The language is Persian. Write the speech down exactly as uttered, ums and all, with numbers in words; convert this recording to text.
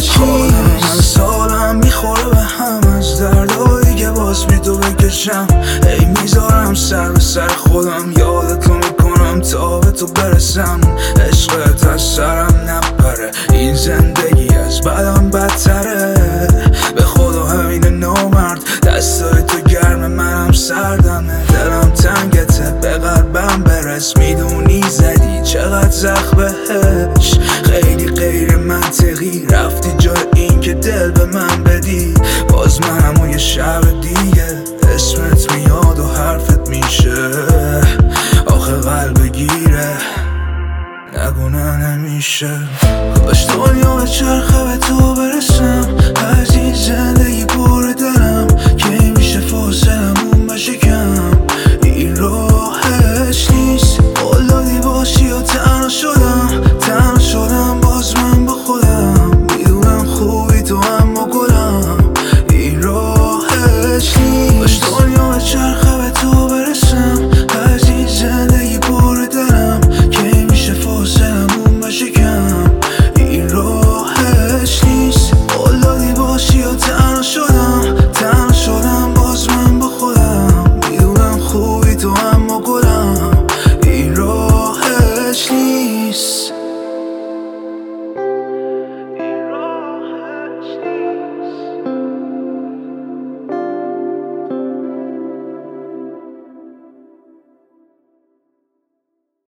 راهش نیست. سالم میخوره به هم از دردایی که باز بی تو بکشم. ای میذارم سر به سر خودم، یادتو میکنم تا به تو برسم. عشقت از سرم نپره، این زندگی از بدم بدتره. به خدا همین نامرد، دستای تو گرم منم سردمه. دلم تنگته به قلبم برس، میدونی زدی چقدر زخم بهش. خیلی غیر منطقی رفتی جای این که دل به من بدی. باز منم و یه شب دیگه اسمت میاد و حرفت میشه. آخه قلب گیره نگو نه نمیشه. کاش دنیا به چرخه به تو برسم، از این زندگی پر دلم که میشه فاصلمون بشه کم. این راهش نیست، قلدی باشی و تنها شدم. تنها شدم باز من با خودم، میدونم خوبی تو اما گلم. این راهش نیست. کاش دنیا به چرخه به تو برسم، از این زندگی پر دلم که میشه فاصلمون بشه کم. این راهش نیست، قلدی باشی و تنها شدم. تنها شدم باز من با خودم، میدونم خوبی تو اما گلم. این راهش نیست.